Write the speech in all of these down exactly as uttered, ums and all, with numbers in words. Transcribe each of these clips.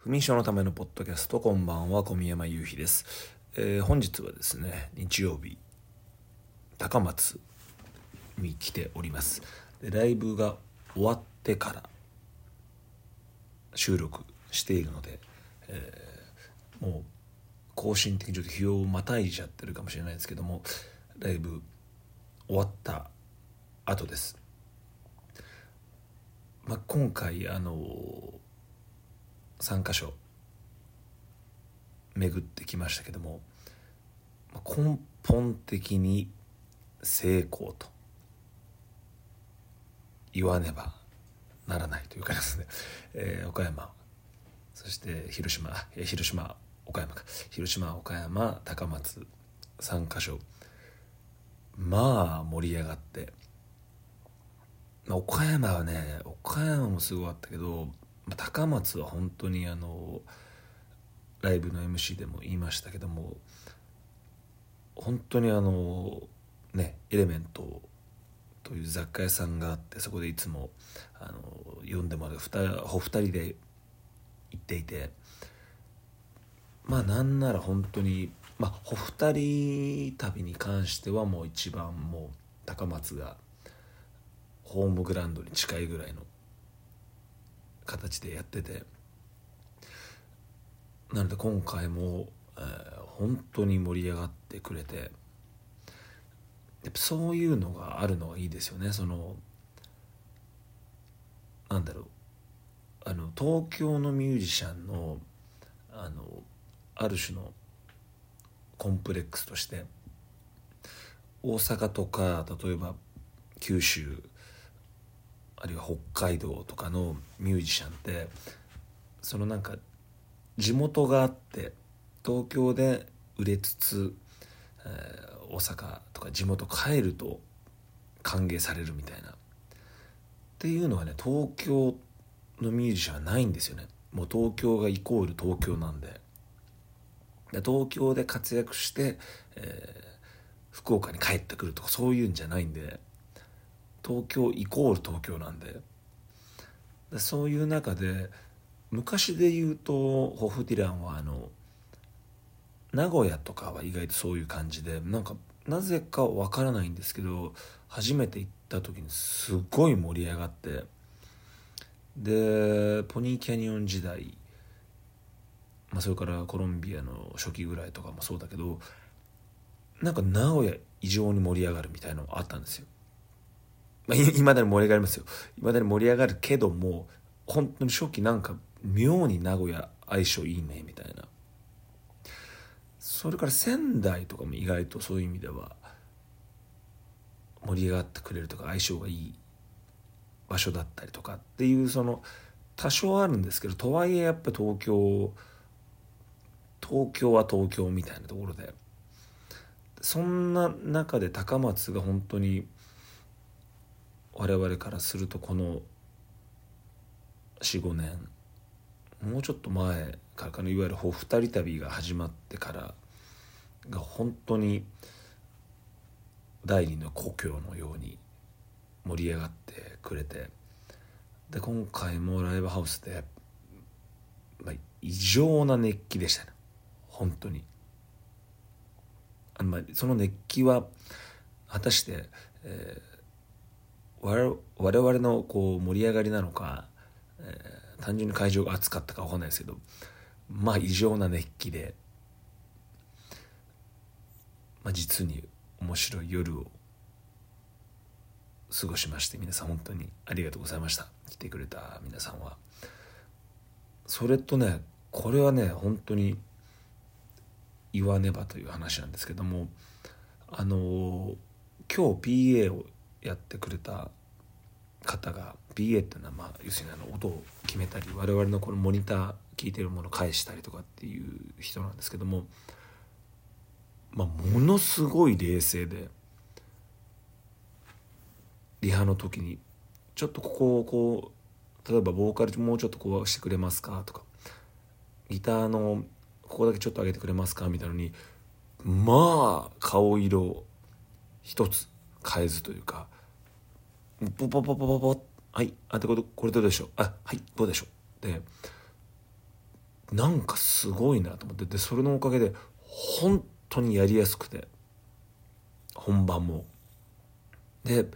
不眠症のためのポッドキャスト、こんばんは、小宮山雄飛です。えー、本日はですね、日曜日、高松に来ております。でライブが終わってから収録しているので、えー、もう更新的にちょっと日をまたいじゃってるかもしれないですけども、ライブ終わった後です。まあ、今回あのさんかしょ巡ってきましたけども、根本的に成功と言わねばならないというかですね、えー、岡山、そして広島、えー、広島岡山か広島岡山高松さんかしょ、まあ盛り上がって、まあ、岡山はね岡山もすごかったけど、まあ、高松は本当にあのライブの エムシー でも言いましたけども、本当にあのねエレメントという雑貨屋さんがあって、そこでいつもあの呼んでもらうお二人で行っていて、まあなんなら本当にまあお二人旅に関してはもう一番もう高松がホームグラウンドに近いぐらいの形でやってて、なので今回も、えー、本当に盛り上がってくれて、やっぱそういうのがあるのはいいですよね。そのなんだろうあの東京のミュージシャンのあのある種のコンプレックスとして、大阪とか例えば九州あるいは北海道とかのミュージシャンって、そのなんか地元があって東京で売れつつ、えー、大阪とか地元帰ると歓迎されるみたいなっていうのはね、東京のミュージシャンはないんですよね。もう東京がイコール東京なんで、で東京で活躍して、えー、福岡に帰ってくるとかそういうんじゃないんで、東京イコール東京なんで、でそういう中で昔で言うとホフディランはあの名古屋とかは意外とそういう感じで、なんかなぜかわからないんですけど、初めて行った時にすごい盛り上がって、でポニーキャニオン時代、まあ、それからコロンビアの初期ぐらいとかもそうだけど、なんか名古屋異常に盛り上がるみたいなのがあったんですよ。まあ、いまだに盛り上がりますよ。いまだに盛り上がるけども、本当に初期なんか妙に名古屋相性いいねみたいな。それから仙台とかも意外とそういう意味では盛り上がってくれるとか相性がいい場所だったりとかっていう、その多少あるんですけど、とはいえやっぱ東京東京は東京みたいなところで、そんな中で高松が本当に我々からするとこの よん,ご 年もうちょっと前からかの、いわゆる二人旅が始まってからが本当に第二の故郷のように盛り上がってくれて、で今回もライブハウスで、まあ、異常な熱気でしたね。本当にあの、まあ、その熱気は果たして、えー、我, 我々のこう盛り上がりなのか、えー、単純に会場が暑かったか分かんないですけど、まあ異常な熱気で、まあ、実に面白い夜を過ごしまして、皆さん本当にありがとうございました。来てくれた皆さんは。それとね、これはね本当に言わねばという話なんですけども、あの今日 ピーエー をやってくれた方が、 ピーエー っていうのは、まあ、要するにあの音を決めたり我々のこのモニター聞いてるものを返したりとかっていう人なんですけども、まあ、ものすごい冷静で、リハの時にちょっとここをこう例えばボーカルもうちょっとこうしてくれますかとか、ギターのここだけちょっと上げてくれますかみたいなのに、まあ顔色一つ変えずというか、ポポポポポポ、はい、あ、でこれこれどうでしょう、あ、はい、どうでしょうで、 なんかすごいなと思って、でそれのおかげで本当にやりやすくて、本番もでで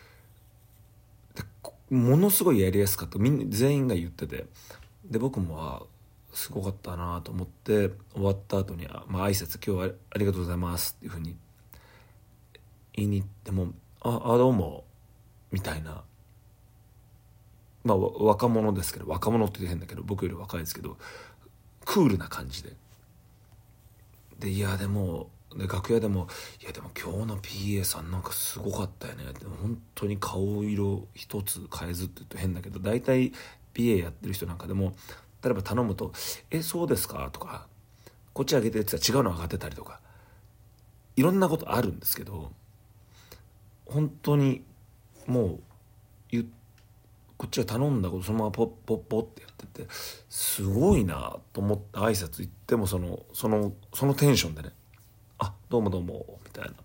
ものすごいやりやすかった、みんな全員が言ってて、で僕もあすごかったなと思って、終わった後にあ、まあ挨拶今日はありがとうございますっていう風に言いに行っても、ああどうもみたいな、まあ若者ですけど、若者って変だけど僕より若いですけど、クールな感じで、でいやでもで楽屋でも「いやでも今日の ピーエー さんなんかすごかったよね」って、本当に顔色一つ変えずって言うと変だけど、大体 ピーエー やってる人なんかでも例えば頼むと「えそうですか?」とか「こっち上げて」って言ったら違うの上がってたりとか、いろんなことあるんですけど、本当にもう言こっちが頼んだことそのままポッポッポッってやってて、すごいなと思って挨拶行ってもそのそのそのテンションでね「あどうもどうも」みたいな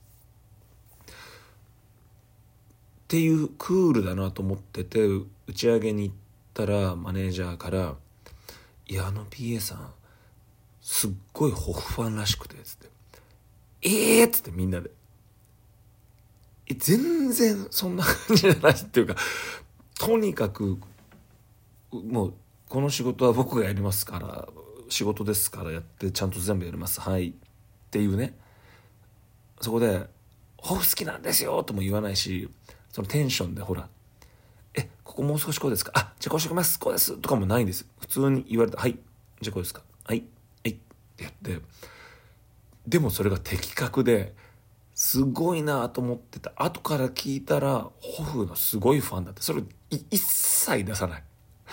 っていうクールだなと思ってて、打ち上げに行ったらマネージャーから「いやあの ピーエー さんすっごいホフファンらしくて」つって「ええー!」っつってみんなで「え全然そんな感じじゃない」っていうか、とにかくもうこの仕事は僕がやりますから、仕事ですからやってちゃんと全部やりますはいっていうね、そこで「ホフ好きなんですよ」とも言わないし、そのテンションでほら「えここもう少しこうですか、あじゃあこうしておきますこうです」とかもないんです。普通に言われて「はいじゃあこうですかはいはい」ってやって、でもそれが的確ですごいなと思ってた。後から聞いたらホフのすごいファンだって、それ一切出さない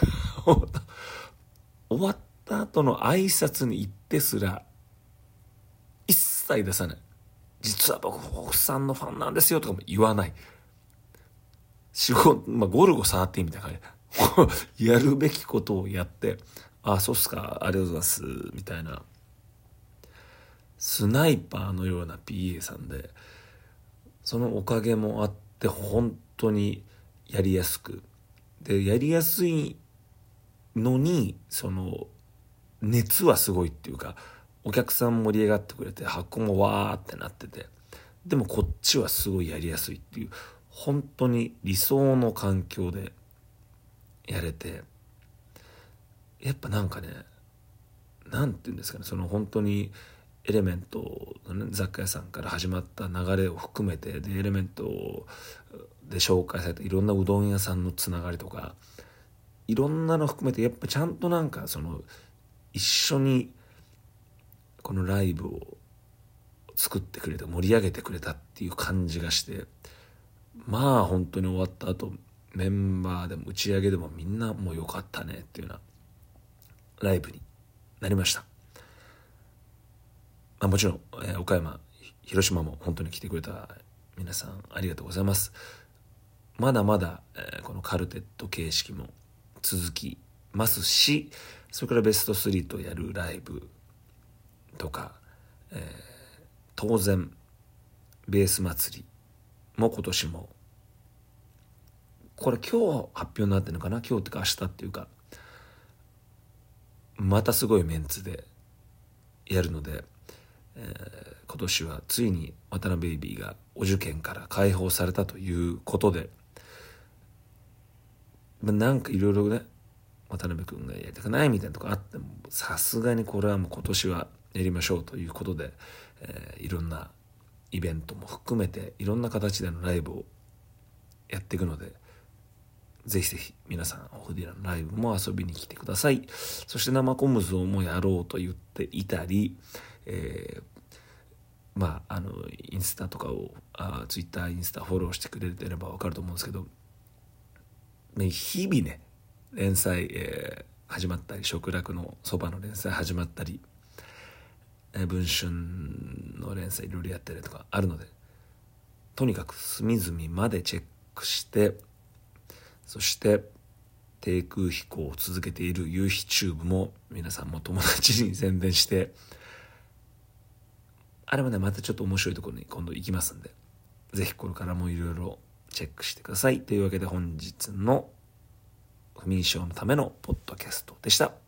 終わった後の挨拶に行ってすら一切出さない。実は僕ホフさんのファンなんですよとかも言わない。仕事、まあ、ゴルゴじゅうさんみたいな感じやるべきことをやって、あそうっすかありがとうございますみたいな、スナイパーのような ピーエー さんで、そのおかげもあって本当にやりやすく、でやりやすいのにその熱はすごいっていうか、お客さん盛り上がってくれて箱もわーってなってて、でもこっちはすごいやりやすいっていう、本当に理想の環境でやれて、やっぱなんかね、なんていうんですかね、その本当にエレメントの、ね、雑貨屋さんから始まった流れを含めて、でエレメントで紹介されたいろんなうどん屋さんのつながりとか、いろんなの含めてやっぱちゃんとなんかその一緒にこのライブを作ってくれた、盛り上げてくれたっていう感じがして、まあ本当に終わった後メンバーでも打ち上げでもみんなもう良かったねっていうようなライブになりました。まあ、もちろん、えー、岡山広島も本当に来てくれた皆さんありがとうございます。まだまだ、えー、このカルテット形式も続きますし、それからベストスリーとやるライブとか、えー、当然ベース祭りも今年も、これ今日発表になってるのかな、今日っていうか明日っていうか、またすごいメンツでやるので、えー、今年はついに渡辺ベイビーがお受験から解放されたということで、なんかいろいろね渡辺君がやりたくないみたいなとこあっても、さすがにこれはもう今年はやりましょうということで、えー、いろんなイベントも含めていろんな形でのライブをやっていくので、ぜひぜひ皆さんオフディラのライブも遊びに来てください。そして生コムゾーもやろうと言っていたり、えー、まああのインスタとかをあツイッターインスタフォローしてくれてれば分かると思うんですけど、日々ね連載、えー、始まったり、食楽のそばの連載始まったり、えー、文春の連載いろいろやったりとかあるので、とにかく隅々までチェックして、そして低空飛行を続けている夕日チューブも皆さんも友達に宣伝して、あれもねまたちょっと面白いところに今度行きますんで、ぜひこれからもいろいろチェックしてください。というわけで本日の不眠症のためのポッドキャストでした。